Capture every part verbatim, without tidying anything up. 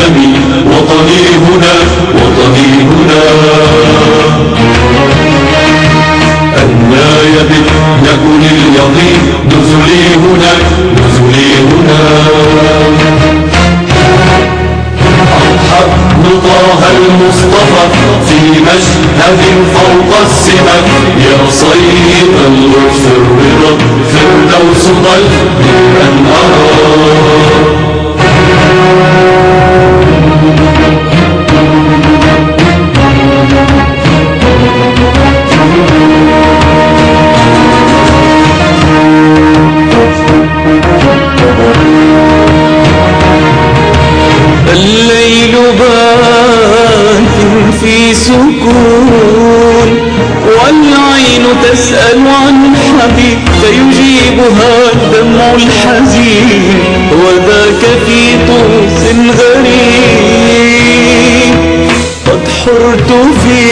أمامي وطني هنا وطني هنا. أنا يبت يكن اليقين نزلي هنا نزلي هنا. أضحى طه المصطفى في مشهد فوق السماء، يا صيد الغرس الرضا فردوس قلبي أن أرى. الليل بات في سكون والعين تسأل عن حبيب فيجيبها الدمع الحزين، وذاك في طوس غريب. قد حرت في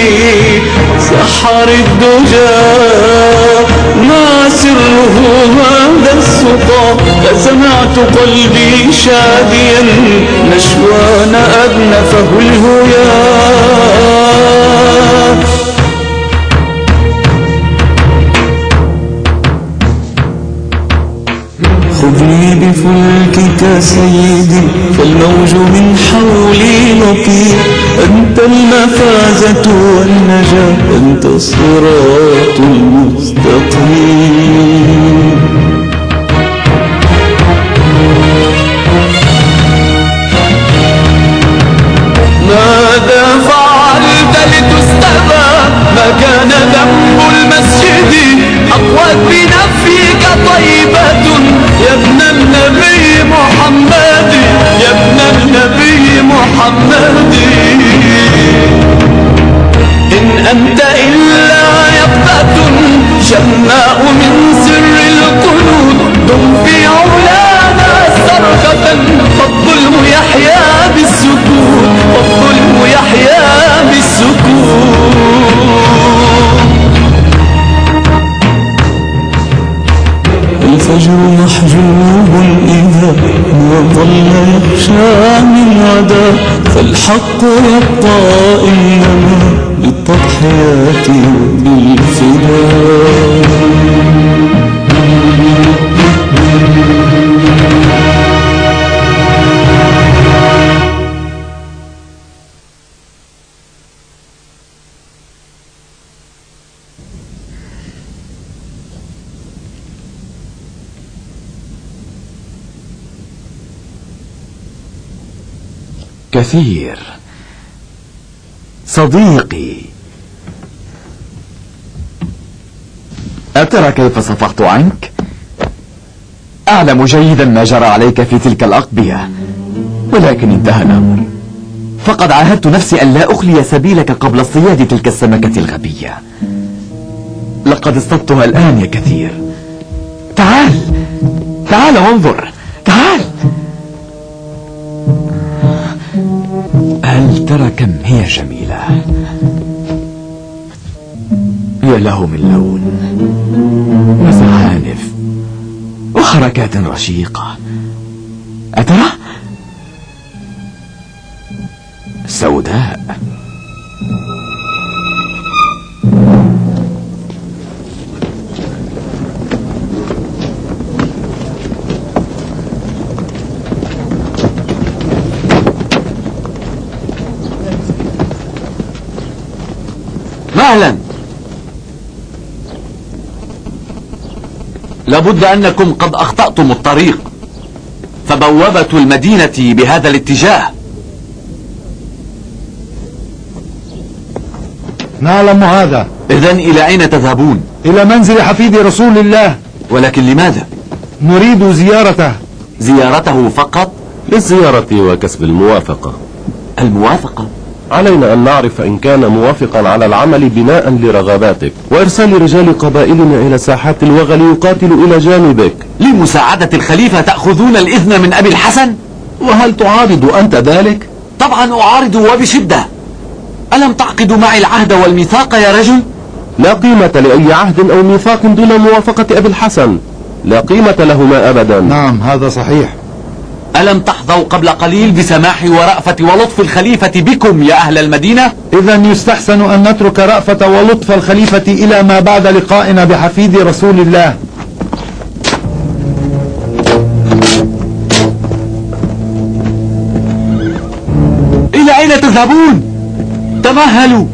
سحر الدجى ما سره هذا السقى، فسمعت قلبي شاديا نشوان أدنفه الهيا. خذني بفلكك سيدي فالموج من حولي لطيف، أنت المفازة والنجاة أنت الصراط المستقيم. ماذا فعلت لتستبى ما كان ذنب المسجد، أقوت بنفيك طيبة يا ابن النبي محمد يا ابن النبي محمد. إن أنت إلا يقظة شماء من سر القلوب، دم في علانا صرخة فالظلم يحيا بالسكون فالظلم يحيا بالسكون. الفجر محجوب إذا ما ظل يخشى من غدا، فالحق يبقى إنما بالتضحيات وبالفداء. كثير صديقي، أترى كيف صفحت عنك؟ أعلم جيدا ما جرى عليك في تلك الأقبية، ولكن انتهى الأمر، فقد عاهدت نفسي أن لا أخلي سبيلك قبل اصطياد تلك السمكة الغبية. لقد اصطدتها الآن يا كثير. تعال تعال وانظر، تعال. هل ترى كم هي جميلة؟ يا له من لون وزعانف وحركات رشيقة. أترى؟ سوداء. مهلا. لابد أنكم قد أخطأتم الطريق، فبوابة المدينة بهذا الاتجاه. نعلم هذا. إذن إلى أين تذهبون؟ إلى منزل حفيد رسول الله. ولكن لماذا؟ نريد زيارته. زيارته فقط؟ للزيارة وكسب الموافقة. الموافقة؟ علينا أن نعرف إن كان موافقا على العمل بناء لرغباتك، وإرسال رجال قبائلنا إلى ساحات الوغى ليقاتلوا إلى جانبك. لمساعدة الخليفة تأخذون الإذن من أبي الحسن؟ وهل تعارض أنت ذلك؟ طبعا أعارض وبشدة. ألم تعقدوا معي العهد والميثاق يا رجل؟ لا قيمة لأي عهد أو ميثاق دون موافقة أبي الحسن، لا قيمة لهما أبدا. نعم هذا صحيح. ألم تحظوا قبل قليل بسماح ورأفة ولطف الخليفة بكم يا أهل المدينة؟ إذا يستحسن أن نترك رأفة ولطف الخليفة إلى ما بعد لقائنا بحفيد رسول الله. إلى أين تذهبون؟ تمهلوا.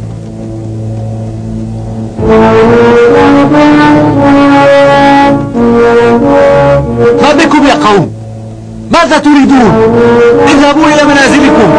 ما بكم يا قوم؟ ماذا تريدون؟ اذهبوا إلى منازلكم.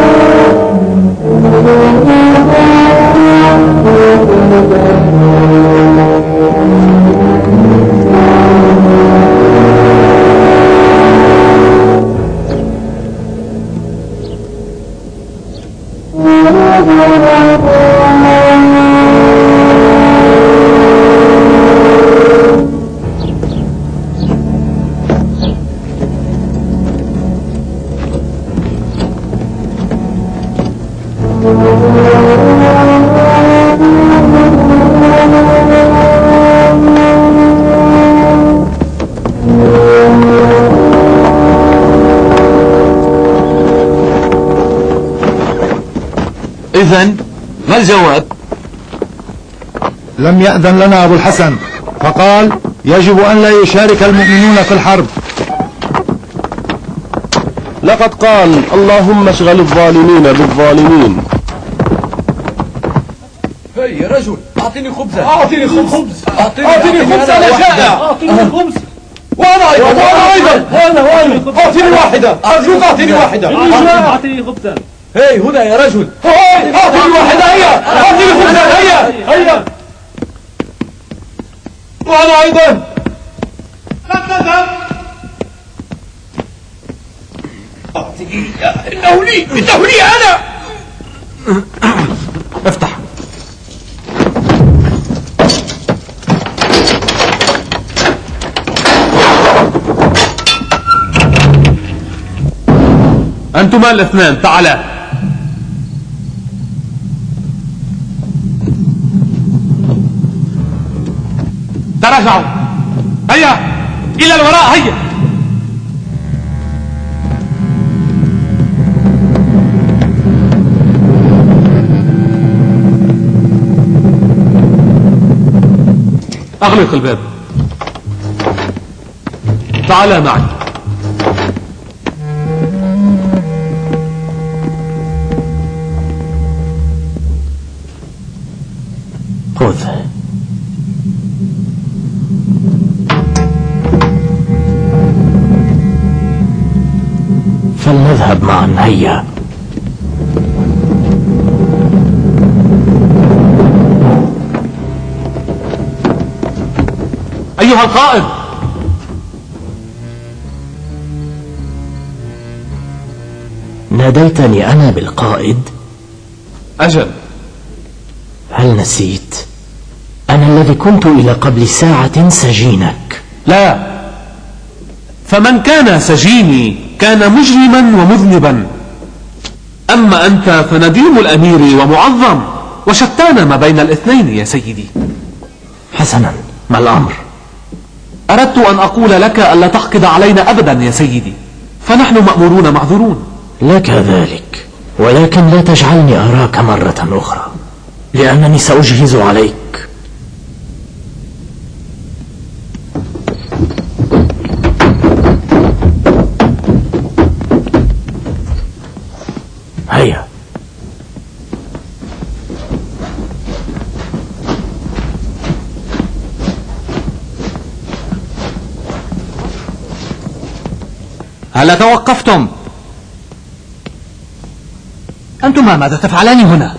إذن ما الجواب؟ لم يأذن لنا أبو الحسن، فقال يجب أن لا يشارك المؤمنون في الحرب. لقد قال اللهم اشغل الظالمين بالظالمين. هي يا رجل أعطيني خبزة. أعطيني خبز. أعطيني خبزة أنا جائع. أعطيني خبز. وأنا أيضا وأنا أيضا وأنا وأنا أعطيني واحدة. أرجوك أعطيني واحدة. أعطيني خبزا. هي هنا يا رجل. أعطيني واحدة. هيا أعطيني خبزة. هيا هيا. وأنا أيضا. لا تذهب. أعطيني. إنه لي إنه لي أنا. افتح. أنتما الاثنان تعالا. تراجعوا. هيا إلى الوراء. هيا. أغلق الباب. تعالا معي. خذ. فلنذهب معا. هيا. أيها القائد. ناديتني أنا بالقائد؟ أجل. هل نسيت؟ أنا الذي كنت إلى قبل ساعة سجينك. لا، فمن كان سجيني كان مجرما ومذنبا، أما أنت فنديم الأمير ومعظم، وشتان ما بين الاثنين يا سيدي. حسنا، ما الأمر؟ أردت أن أقول لك ألا تحقد علينا أبدا يا سيدي، فنحن مأمورون معذورون. لك ذلك، ولكن لا تجعلني أراك مرة أخرى، لأنني سأجهز عليك. هيا. هل توقفتم؟ أنتما ماذا تفعلان هنا؟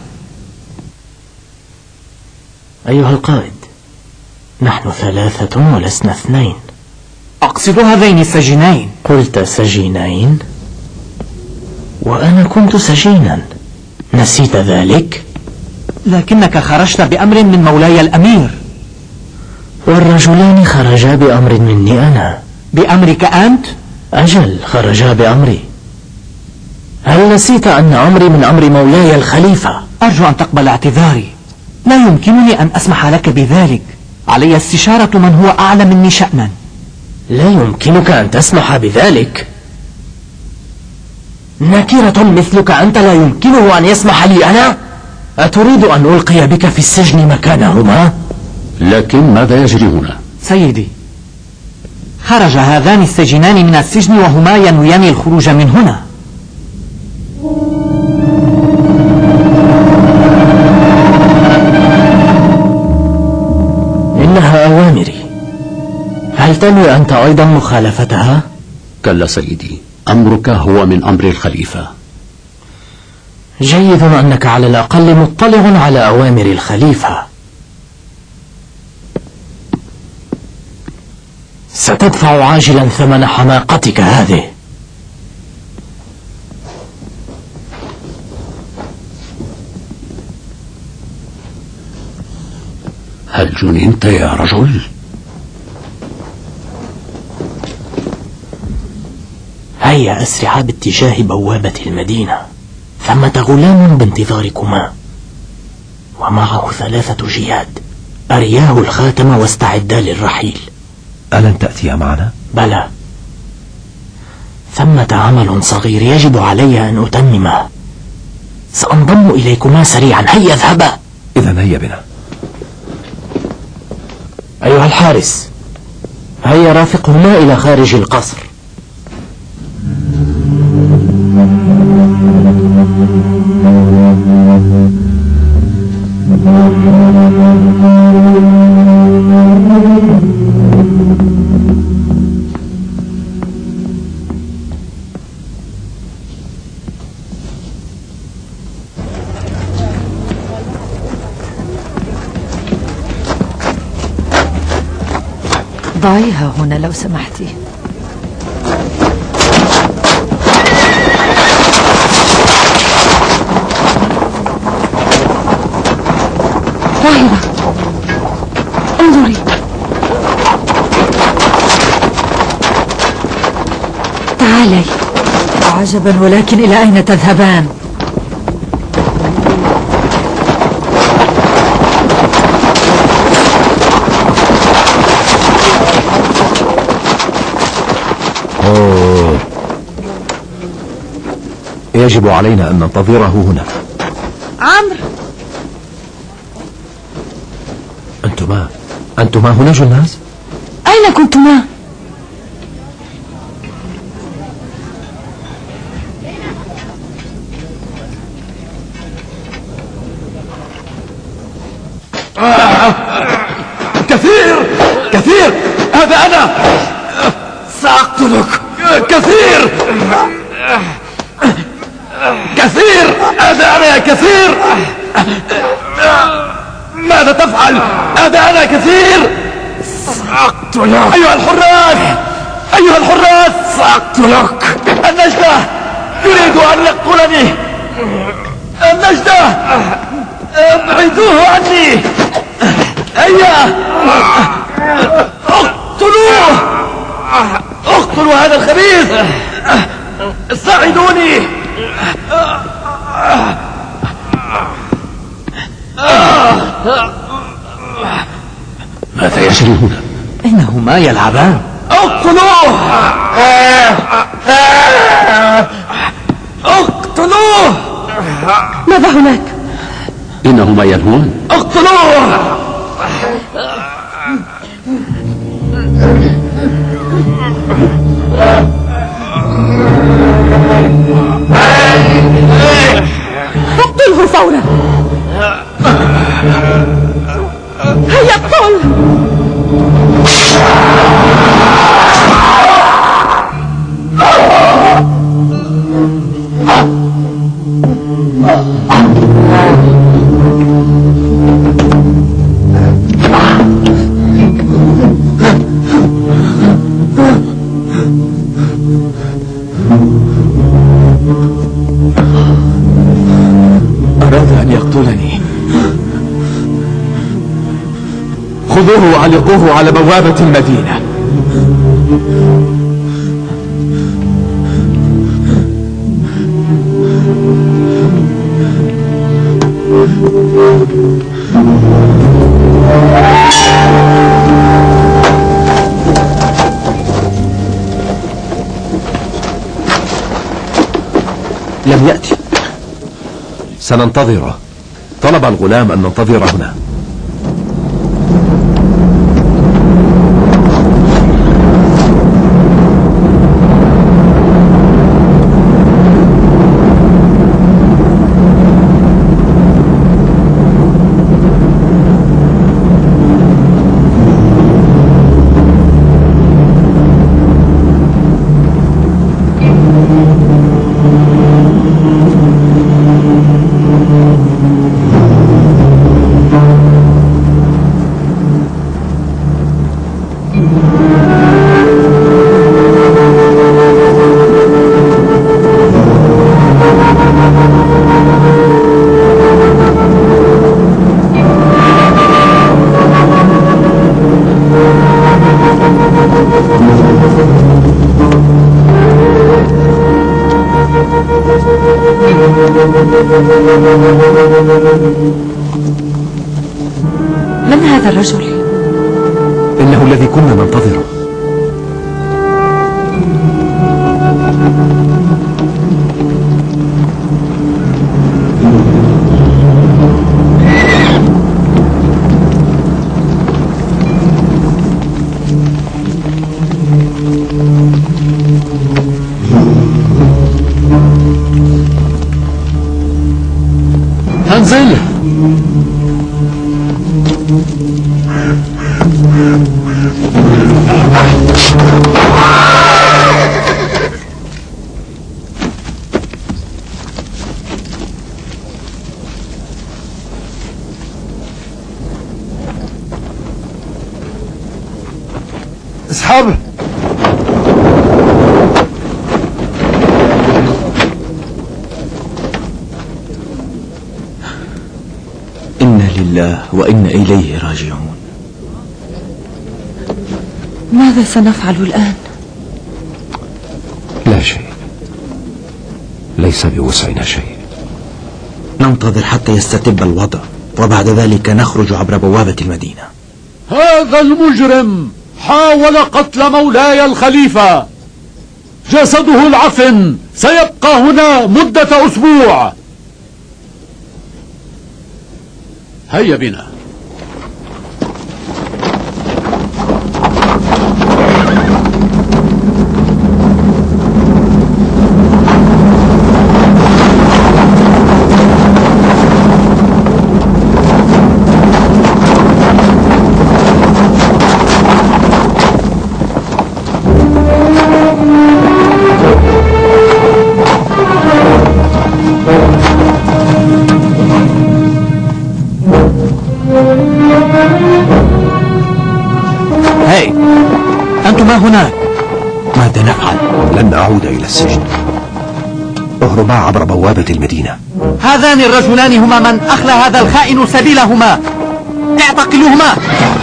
أيها القائد، نحن ثلاثة ولسنا اثنين. أقصد هذين السجينين. قلت سجينين؟ وأنا كنت سجينا، نسيت ذلك؟ لكنك خرجت بأمر من مولاي الأمير. والرجلان خرجا بأمر مني أنا. بأمرك أنت؟ أجل، خرجا بأمري. هل نسيت أن أمري من أمر مولاي الخليفة؟ أرجو أن تقبل اعتذاري، لا يمكنني أن أسمح لك بذلك. علي استشارة من هو أعلى مني شأنا. لا يمكنك أن تسمح بذلك. نكرة مثلك أنت لا يمكنه أن يسمح لي أنا؟ أتريد أن ألقي بك في السجن مكانهما؟ لكن ماذا يجري هنا؟ سيدي، خرج هذان السجنان من السجن وهما ينويان الخروج من هنا. إنها أوامري، هل تنوي أنت أيضا مخالفتها؟ كلا سيدي، أمرك هو من أمر الخليفة. جيد أنك على الأقل مطلع على أوامر الخليفة. ستدفع عاجلا ثمن حماقتك هذه. هل جننت يا رجل؟ هيا أسرعا باتجاه بوابة المدينة، ثمة غلام بانتظاركما ومعه ثلاثة جياد، أرياه الخاتم واستعدا للرحيل. ألن تأتي معنا؟ بلى، ثمة عمل صغير يجب علي أن أتممه. سأنضم إليكما سريعا، هيا اذهبا. إذن هيا بنا. أيها الحارس، هيا رافقهما إلى خارج القصر. ضعيها هنا لو سمحتي. طاهرة، انظري. تعالي. عجبا، ولكن إلى أين تذهبان؟ أوه. يجب علينا أن ننتظره هنا. عمرو، أنتما أنتما هنا جناز؟ أين كنتما؟ كثير كثير، هذا أنا، سأقتلك. كثير كثير، هذا أنا يا كثير. ماذا تفعل؟ هذا أنا كثير، سأقتلك. أيها الحراس، أيها الحراس، سأقتلك. النجدة يريد أن يقتلني. النجدة، ابعدوه عني. هيا اقتلوه، اقتلوا هذا الخبيث. ساعدوني. ماذا يجري هنا؟ إنهما يلعبان. اقتلوه، اقتلوه. ماذا هناك؟ إنهما يلهون. اقتلوه. اقتله فورا. هيا اقتل. أراد أن يقتلني. خذوه وعلقوه على بوابة المدينة. لم يأتي. سننتظره. طلب الغلام أن ننتظر هنا. من هذا الرجل؟ إنه الذي كنا ننتظره. هنزل. اسحب. إنا لله وإنا إليه راجعون. ماذا سنفعل الآن؟ لا شيء، ليس بوسعنا شيء. ننتظر حتى يستتب الوضع، وبعد ذلك نخرج عبر بوابة المدينة. هذا المجرم حاول قتل مولاي الخليفة. جسده العفن سيبقى هنا مدة أسبوع. هيا بنا. هاي، أنتما هناك. ماذا نفعل؟ لن نعود إلى السجن. اهربا عبر بوابة المدينة. هذان الرجلان هما من أخلى هذا الخائن سبيلهما. اعتقلوهما.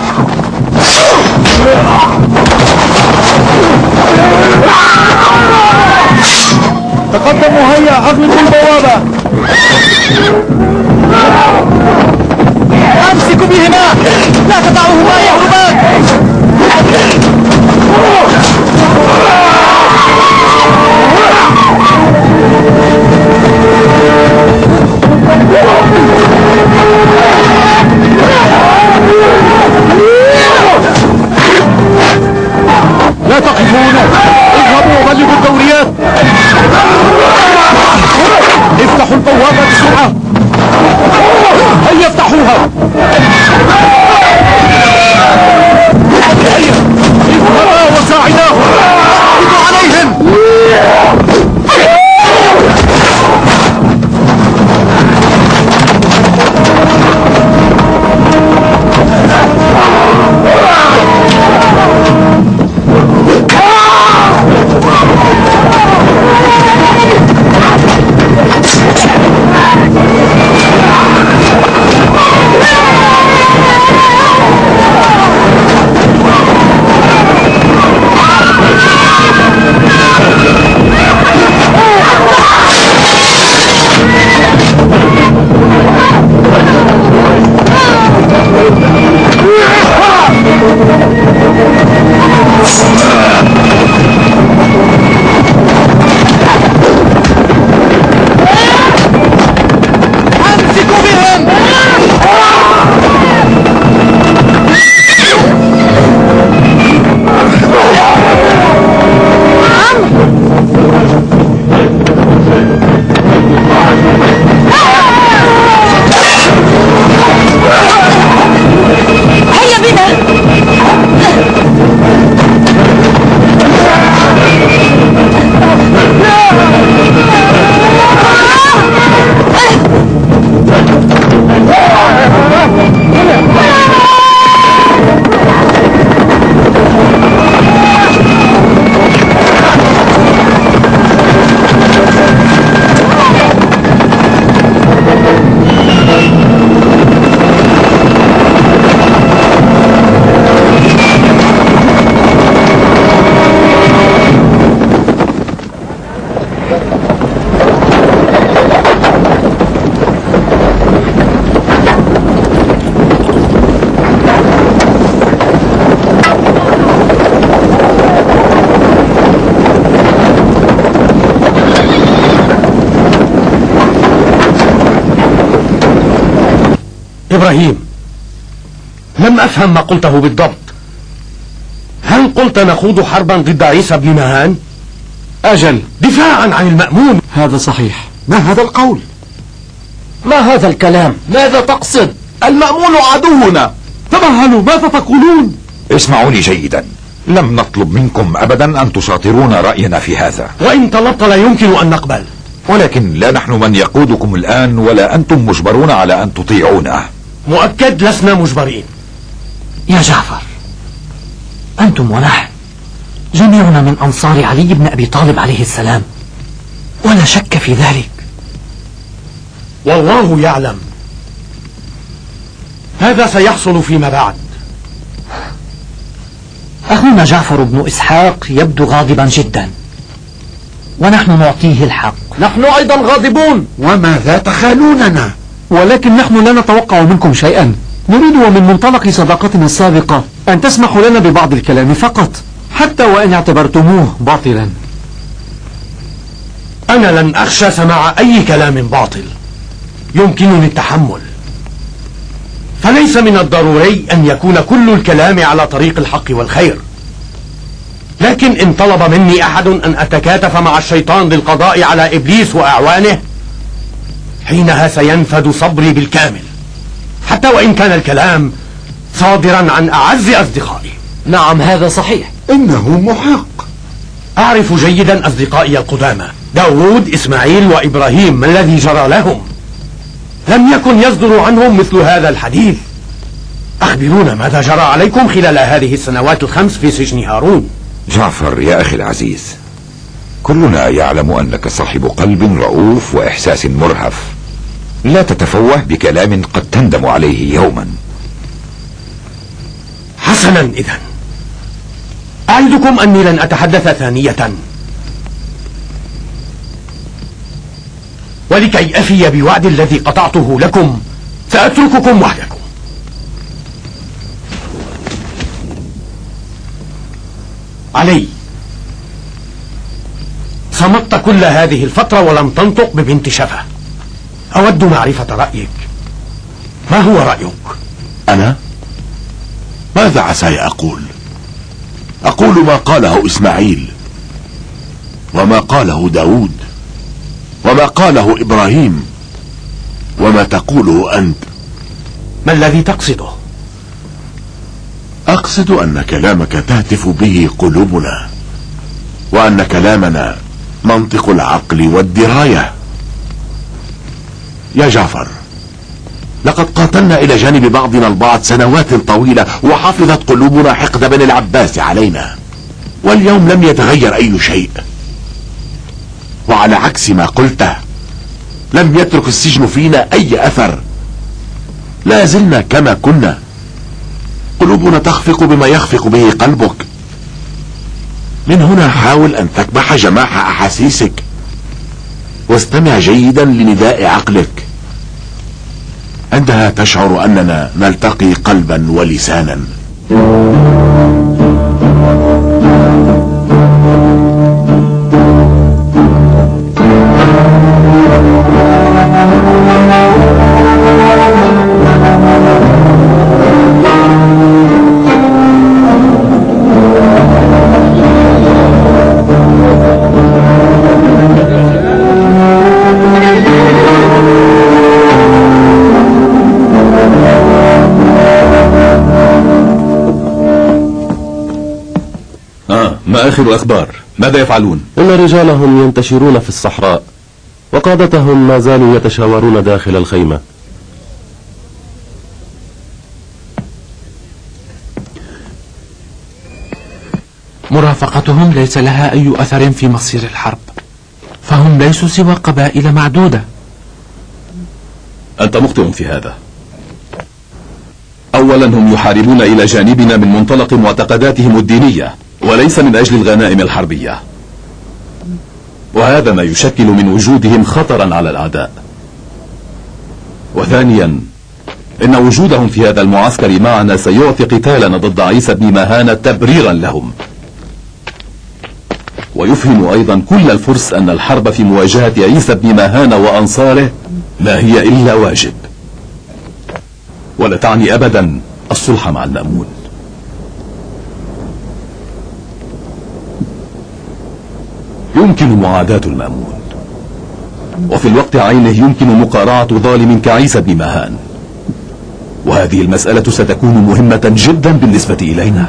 تقدموا، هيا أغلقوا البوابة. أمسكوا بهما، لا تدعوهما يهربان. لا تقفوا هنا، اذهبوا وبلغوا الدوريات. افتحوا البوابة بسرعة. هيا افتحوها. هيا اذهبا وساعداه. اعتدوا عليهم. Ah! إبراهيم، لم أفهم ما قلته بالضبط. هل قلت نخوض حربا ضد عيسى بن مهان؟ أجل، دفاعا عن المأمون. هذا صحيح. ما هذا القول؟ ما هذا الكلام؟ ماذا تقصد؟ المأمون عدونا. تمهلوا، ماذا تقولون؟ اسمعوني جيدا، لم نطلب منكم أبدا أن تشاطرون رأينا في هذا، وإن طلبت لا يمكن أن نقبل، ولكن لا نحن من يقودكم الآن ولا أنتم مجبرون على أن تطيعونا. مؤكد لسنا مجبرين. يا جعفر، أنتم ونحن جميعنا من أنصار علي بن أبي طالب عليه السلام، ولا شك في ذلك. والله يعلم هذا سيحصل فيما بعد. أخونا جعفر بن إسحاق يبدو غاضبا جدا، ونحن نعطيه الحق. نحن أيضا غاضبون. وماذا تخالوننا؟ ولكن نحن لا نتوقع منكم شيئا، نريد ومن منطلق صداقتنا السابقة أن تسمحوا لنا ببعض الكلام فقط، حتى وإن اعتبرتموه باطلا. أنا لن أخشى سماع أي كلام باطل يمكنني التحمل، فليس من الضروري أن يكون كل الكلام على طريق الحق والخير. لكن إن طلب مني أحد أن أتكاتف مع الشيطان للقضاء على إبليس وأعوانه، حينها سينفد صبري بالكامل، حتى وإن كان الكلام صادرا عن أعز أصدقائي. نعم، هذا صحيح. إنه محق. أعرف جيدا أصدقائي القدامى داود، إسماعيل وإبراهيم ما الذي جرى لهم. لم يكن يصدر عنهم مثل هذا الحديث. أخبرونا ماذا جرى عليكم خلال هذه السنوات الخمس في سجن هارون. جعفر يا أخي العزيز، كلنا يعلم أنك صاحب قلب رؤوف وإحساس مرهف، لا تتفوه بكلام قد تندم عليه يوما. حسنا، إذن أعدكم أني لن أتحدث ثانية، ولكي أفي بوعد الذي قطعته لكم سأترككم وحدكم. علي، صمت كل هذه الفترة ولم تنطق ببنت شفة. أود معرفة رأيك. ما هو رأيك؟ أنا؟ ماذا عساي أقول؟ أقول ما قاله إسماعيل، وما قاله داود، وما قاله إبراهيم، وما تقوله أنت. ما الذي تقصده؟ أقصد أن كلامك تهتف به قلوبنا، وأن كلامنا منطق العقل والدراية. يا جعفر، لقد قاتلنا إلى جانب بعضنا البعض سنوات طويلة، وحفظت قلوبنا حقد بني العباس علينا، واليوم لم يتغير أي شيء. وعلى عكس ما قلته، لم يترك السجن فينا أي أثر، لا زلنا كما كنا. قلوبنا تخفق بما يخفق به قلبك. من هنا حاول أن تكبح جماح أحاسيسك، واستمع جيدا لنداء عقلك. عندها تشعر أننا نلتقي قلبا ولسانا. ما آخر الأخبار؟ ماذا يفعلون؟ إن رجالهم ينتشرون في الصحراء، وقادتهم ما زالوا يتشاورون داخل الخيمة. مرافقتهم ليس لها أي أثر في مصير الحرب، فهم ليسوا سوى قبائل معدودة. أنت مخطئ في هذا. أولا، هم يحاربون إلى جانبنا من منطلق معتقداتهم الدينية، وليس من أجل الغنائم الحربية. وهذا ما يشكل من وجودهم خطرا على الأعداء. وثانيا إن وجودهم في هذا المعسكر معنا سيعطي قتالنا ضد عيسى بن مهان تبريرا لهم، ويفهم أيضا كل الفرس أن الحرب في مواجهة عيسى بن مهان وأنصاره ما هي إلا واجب، ولا تعني أبدا الصلح مع المأمون. يمكن معاداة المأمون، وفي الوقت عينه يمكن مقارعة ظالم كعيسى بن مهان، وهذه المسألة ستكون مهمة جدا بالنسبة إلينا.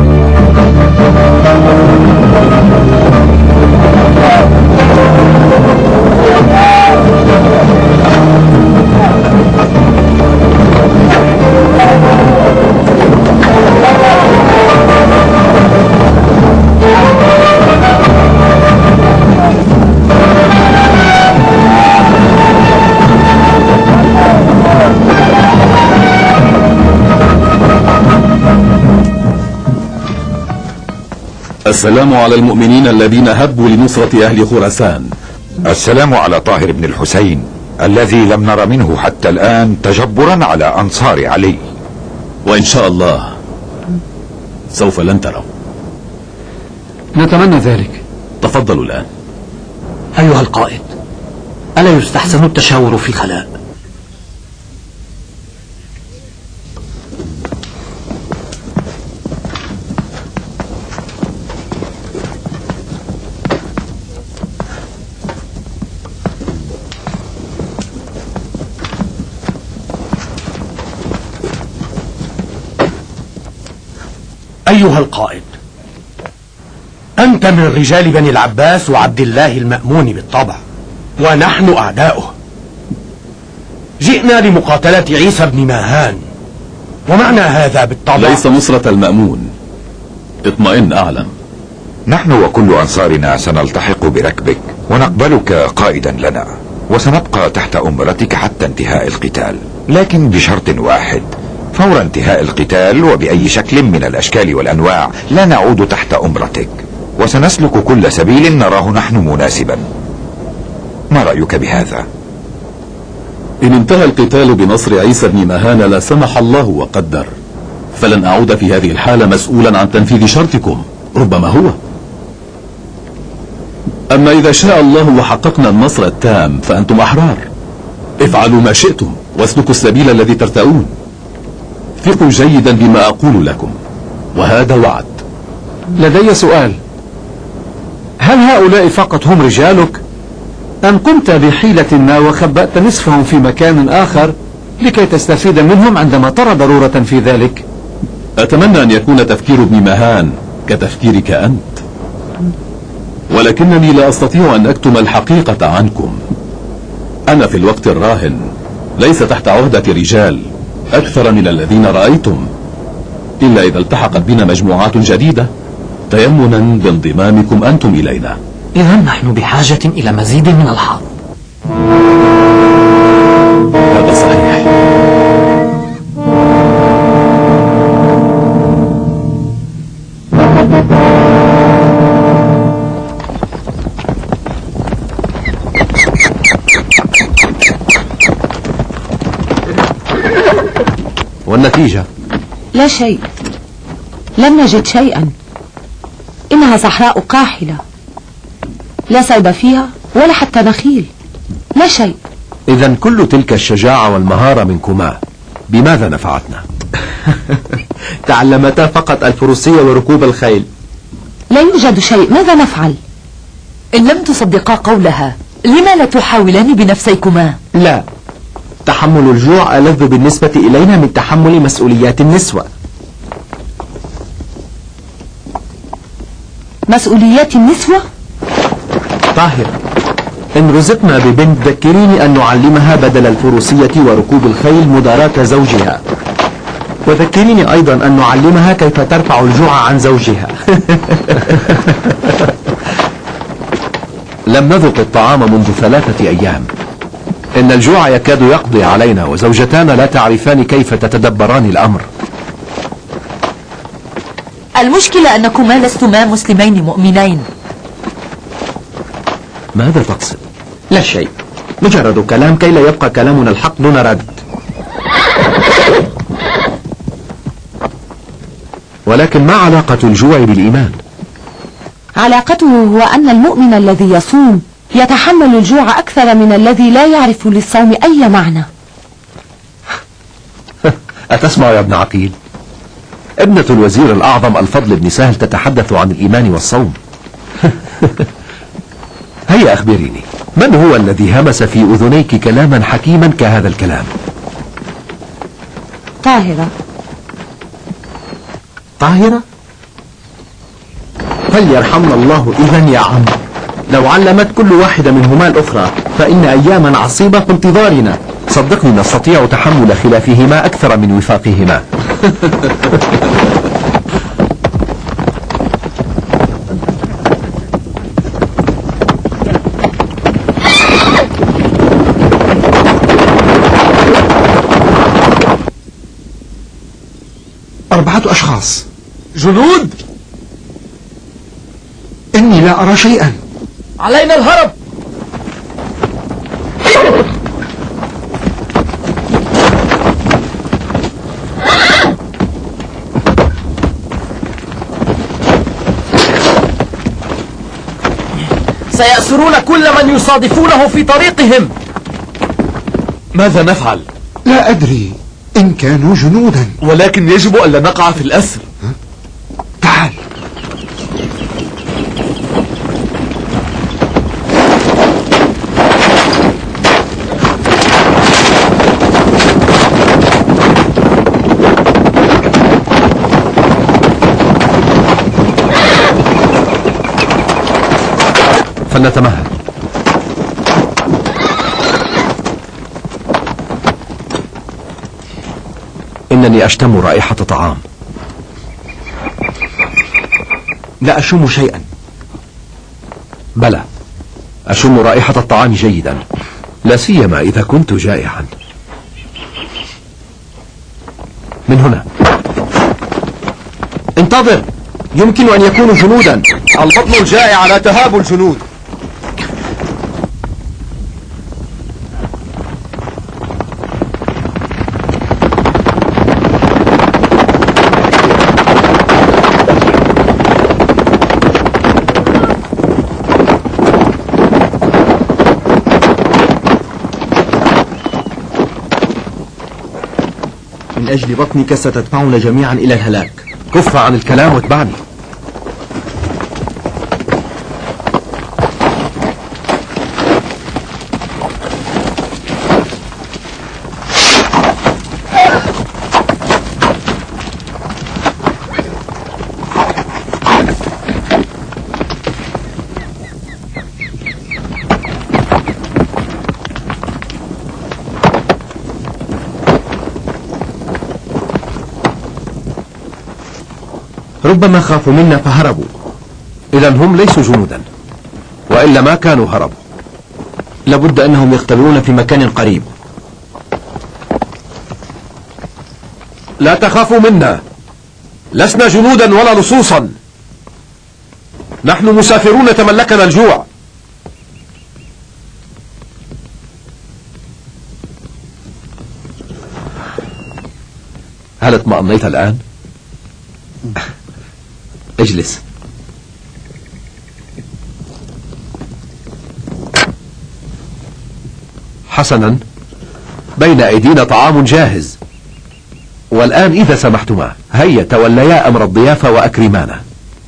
السلام على المؤمنين الذين هبوا لنصرة أهل خراسان. السلام على طاهر بن الحسين الذي لم نر منه حتى الآن تجبرا على أنصار علي، وإن شاء الله سوف لن تروا. نتمنى ذلك. تفضلوا الآن. أيها القائد، ألا يستحسن التشاور في الخلاء؟ أيها القائد، أنت من رجال بني العباس وعبد الله المأمون بالطبع، ونحن أعداؤه. جئنا لمقاتلة عيسى بن ماهان، ومعنى هذا بالطبع ليس نصرة المأمون. اطمئن أعلم. نحن وكل أنصارنا سنلتحق بركبك ونقبلك قائدا لنا، وسنبقى تحت أمرتك حتى انتهاء القتال، لكن بشرط واحد: فور انتهاء القتال وبأي شكل من الأشكال والأنواع لا نعود تحت أمرتك، وسنسلك كل سبيل نراه نحن مناسبا. ما رأيك بهذا؟ إن انتهى القتال بنصر عيسى بن مهان لا سمح الله وقدر، فلن أعود في هذه الحالة مسؤولا عن تنفيذ شرطكم، ربما هو. أما إذا شاء الله وحققنا النصر التام فأنتم أحرار، افعلوا ما شئتم واسلكوا السبيل الذي ترتؤون. ثقوا جيدا بما أقول لكم، وهذا وعد. لدي سؤال: هل هؤلاء فقط هم رجالك، أم قمت بحيلة ما وخبأت نصفهم في مكان آخر لكي تستفيد منهم عندما ترى ضرورة في ذلك؟ أتمنى أن يكون تفكير ابن مهان كتفكيرك أنت، ولكنني لا أستطيع أن أكتم الحقيقة عنكم. أنا في الوقت الراهن ليس تحت عهدة رجال أكثر من الذين رأيتم، إلا إذا التحقت بنا مجموعات جديدة تيمنا بانضمامكم أنتم إلينا. إذا نحن بحاجة إلى مزيد من الحرب. هذا صحيح. والنتيجة؟ لا شيء، لم نجد شيئا. إنها صحراء قاحلة، لا صيد فيها ولا حتى نخيل، لا شيء. إذا كل تلك الشجاعة والمهارة منكما بماذا نفعتنا؟ تعلمتا فقط الفروسية وركوب الخيل. لا يوجد شيء، ماذا نفعل؟ إن لم تصدقا قولها لما لا تحاولان بنفسيكما؟ لا، تحمل الجوع ألذ بالنسبة إلينا من تحمل مسؤوليات النسوة. مسؤوليات النسوة؟ طاهر، إن رزقنا ببنت ذكريني أن نعلمها بدل الفروسية وركوب الخيل مداراة زوجها، وذكريني أيضا أن نعلمها كيف ترفع الجوع عن زوجها. لم نذق الطعام منذ ثلاثة أيام. إن الجوع يكاد يقضي علينا، وزوجتان لا تعرفان كيف تتدبران الأمر. المشكلة أنكما لستما مسلمين مؤمنين. ماذا تقصد؟ لا شيء، مجرد كلام كي لا يبقى كلامنا الحق دون رد. ولكن ما علاقة الجوع بالإيمان؟ علاقته هو أن المؤمن الذي يصوم يتحمل الجوع أكثر من الذي لا يعرف للصوم أي معنى. أتسمع يا ابن عقيل؟ ابنة الوزير الأعظم الفضل بن سهل تتحدث عن الإيمان والصوم. هيا أخبريني، من هو الذي همس في أذنيك كلاما حكيما كهذا الكلام؟ طاهرة. طاهرة؟ فليرحمنا الله إذن يا عم، لو علمت كل واحدة منهما الأخرى فإن أياما عصيبة في انتظارنا. صدقني نستطيع تحمل خلافهما أكثر من وفاقهما. أربعة أشخاص. جنود؟ إني لا أرى شيئا. علينا الهرب. سيأسرون كل من يصادفونه في طريقهم. ماذا نفعل؟ لا أدري، إن كانوا جنودا. ولكن يجب ألا نقع في الأسر. تعال. فلنتمهل. إنني أشتم رائحة طعام. لا أشم شيئا. بلى، أشم رائحة الطعام جيدا، لا سيما إذا كنت جائعا. من هنا. انتظر، يمكن أن يكونوا جنودا. البطن الجائع لا تهاب الجنود. من أجل بطنك ستدفعنا جميعا إلى الهلاك. كف عن الكلام واتبعني. ربما خافوا منا فهربوا. إذا هم ليسوا جنودا، وإلا ما كانوا هربوا. لابد أنهم يختبئون في مكان قريب. لا تخافوا منا، لسنا جنودا ولا لصوصا، نحن مسافرون تملكنا الجوع. هل اطمأنيت الآن؟ اجلس. حسنا، بين أيدينا طعام جاهز، والآن إذا سمحتما هيا توليا أمر الضيافة وأكرمانا.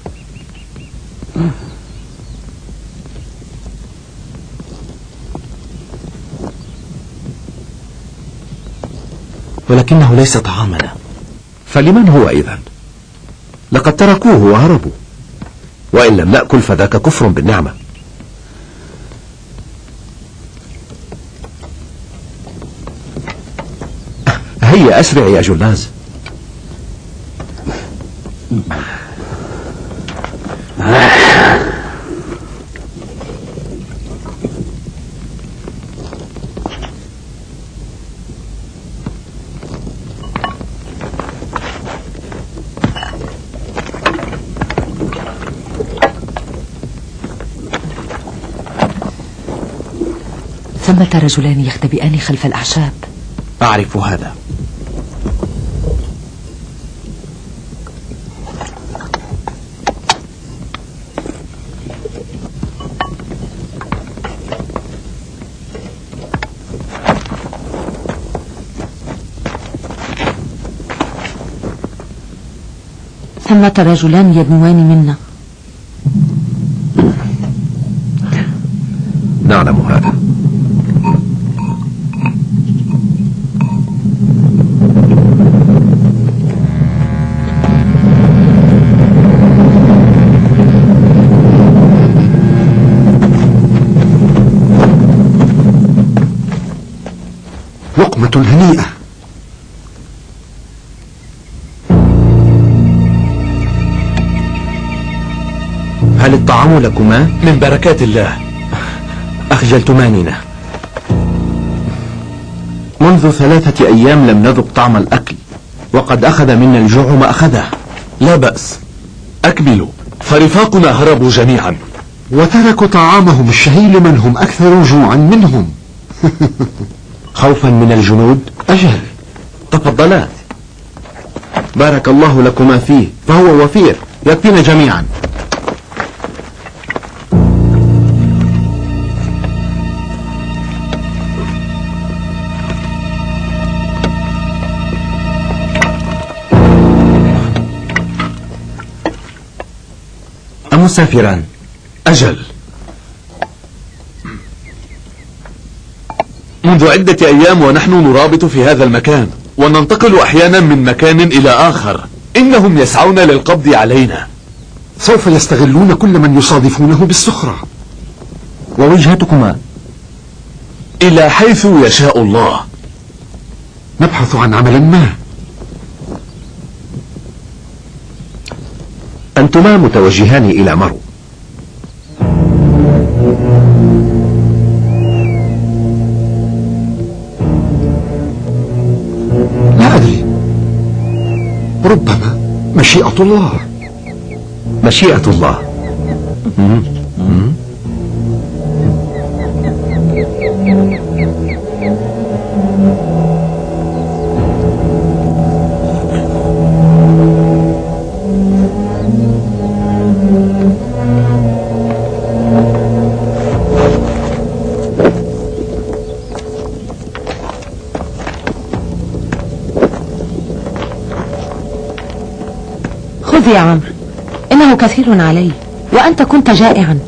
ولكنه ليس طعامنا. فلمن هو إذن؟ لقد تركوه وهربوا، وإن لم نأكل فذاك كفر بالنعمة. هيا أسرع يا جلاز. ثمة رجلان يختبئان خلف الأعشاب. أعرف هذا. ثمة رجلان يدنوان منا. نعلم هذا. لقمة هنيئة. هل الطعام لكما؟ من بركات الله. أخجلتماننا. منذ ثلاثة أيام لم نذق طعم الأكل، وقد أخذ منا الجوع ما أخذه. لا بأس، أكملوا، فرفاقنا هربوا جميعا وتركوا طعامهم الشهي لمن هم أكثر جوعا منهم. خوفا من الجنود؟ أجل. تفضلا. بارك الله لكما فيه، فهو وفير يكفينا جميعا. أمسافران؟ أجل. منذ عدة أيام ونحن نرابط في هذا المكان، وننتقل أحيانا من مكان إلى آخر. إنهم يسعون للقبض علينا. سوف يستغلون كل من يصادفونه بالسخرة. ووجهتكما؟ إلى حيث يشاء الله. نبحث عن عمل ما. أنتما متوجهان إلى مرو. لا أدري، ربما مشيئة الله. مشيئة الله. مم. مم. خذ يا عمرو، إنه كثير علي وأنت كنت جائعا.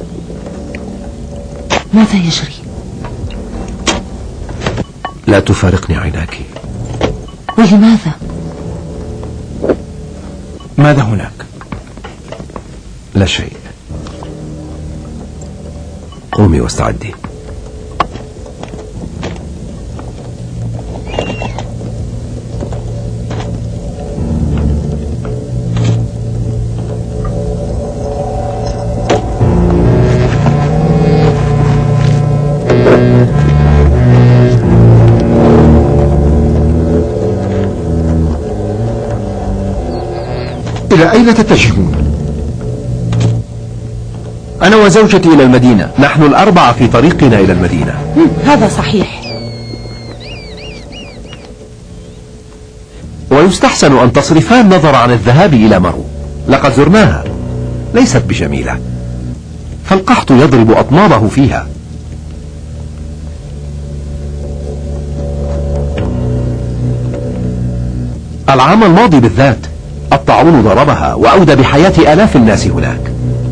ماذا يجري؟ لا تفارقني عيناك. ولماذا؟ ماذا هناك؟ لا شيء. قومي واستعدي. إلى أين تتجهون؟ أنا وزوجتي إلى المدينة. نحن الأربعة في طريقنا إلى المدينة. هذا صحيح. ويستحسن أن تصرفا النظر عن الذهاب إلى مرو. لقد زرناها، ليست بجميلة، فالقحط يضرب أطنابه فيها. العام الماضي بالذات الطاعون ضربها وأودى بحياة آلاف الناس هناك.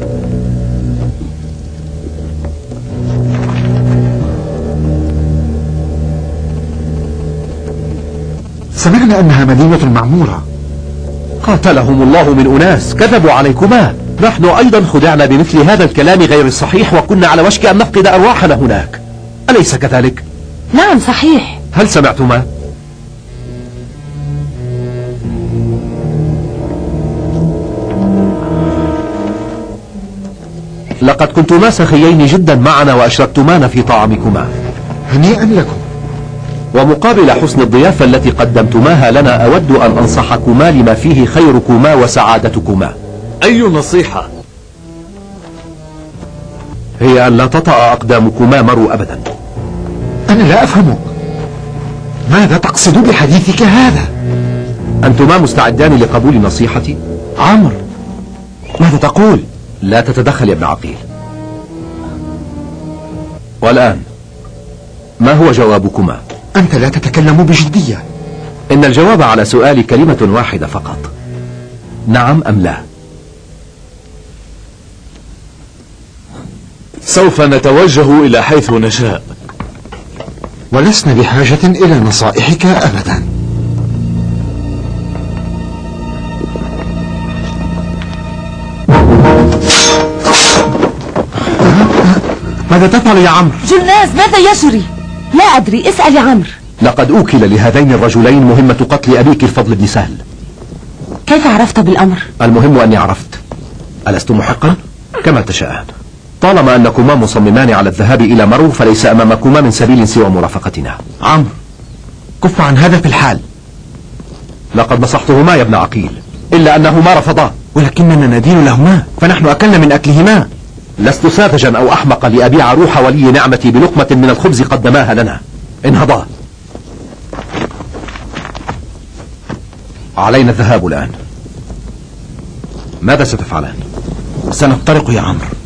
سمعنا أنها مدينة معمورة. قاتلهم الله من أناس كذبوا عليكما. نحن أيضا خدعنا بمثل هذا الكلام غير الصحيح، وكنا على وشك أن نفقد أرواحنا هناك. أليس كذلك؟ نعم صحيح. هل سمعتما؟ لقد كنتما سخيين جدا معنا وأشركتمانا في طعامكما. هنيئا لكم. ومقابل حسن الضيافة التي قدمتماها لنا أود أن أنصحكما لما فيه خيركما وسعادتكما. أي نصيحة؟ هي أن لا تطأ أقدامكما مرو أبدا. أنا لا أفهمك. ماذا تقصد بحديثك هذا؟ أنتما مستعدان لقبول نصيحتي؟ عمرو، ماذا تقول؟ لا تتدخل يا ابن عقيل. والآن ما هو جوابكما؟ أنت لا تتكلم بجدية. إن الجواب على سؤالي كلمة واحدة فقط، نعم أم لا. سوف نتوجه إلى حيث نشاء، ولسنا بحاجة إلى نصائحك أبدا. ماذا تفعل يا عمرو؟ جلناز، ماذا يجري؟ لا أدري، اسأل يا عمرو. لقد أوكل لهذين الرجلين مهمة قتل أبيك الفضل بن سهل. كيف عرفت بالأمر؟ المهم أني عرفت. ألست محقا؟ كما تشاءان. طالما أنكما مصممان على الذهاب إلى مرو فليس أمامكما من سبيل سوى مرافقتنا. عمرو، كف عن هذا في الحال. لقد نصحتهما يا ابن عقيل، إلا أنهما رفضا. ولكننا ندين لهما، فنحن أكلنا من أكلهما. لست ساذجا أو أحمقا لأبيع روح ولي نعمتي بلقمة من الخبز قدماها لنا. انهضا، علينا الذهاب الآن. ماذا ستفعلان؟ سنفترق يا عمرو.